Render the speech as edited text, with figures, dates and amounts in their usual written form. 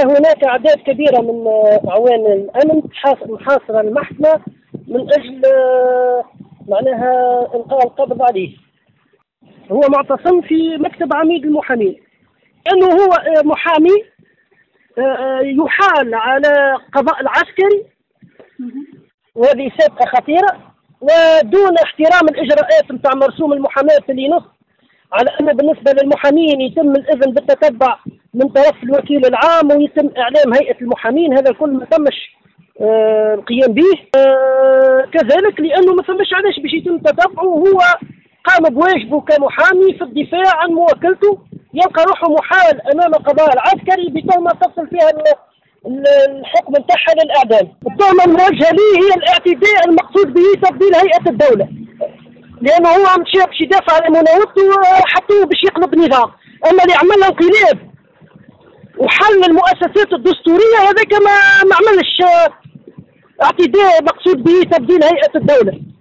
هناك أعداد كبيرة من أعوان الأمن محاصرة المحكمة من أجل معناها إلقاء القبض عليه. هو معتصم في مكتب عميد المحامين، لأنه هو محامي يحال على قضاء العسكري، وهذه سابقة خطيرة، ودون احترام الإجراءات نتاع مرسوم المحاماة اللي ينص على أن بالنسبة للمحامين يتم الإذن بالتتبع من طرف الوكيل العام ويتم إعلام هيئة المحامين. هذا الكل ما تمش القيام به. كذلك لأنه ما فماش علاش باش يتم تتبعه، وهو قام بواجبه كمحامي في الدفاع عن موكلته، يلقى روحه محال أمام القضاء العسكري بتهمة تصل فيها الحكم نتاعها للإعدام. التهمة الموجهة ليه هي الاعتداء المقصود به تبديل هيئة الدولة، لأنه هو مشى باش يدافع على مناوبته وحطوه باش يقلب نظام، أما اللي عمل انقلاب وحل المؤسسات الدستورية هذاك ما عملش اعتداء مقصود به تبديل هيئة الدولة.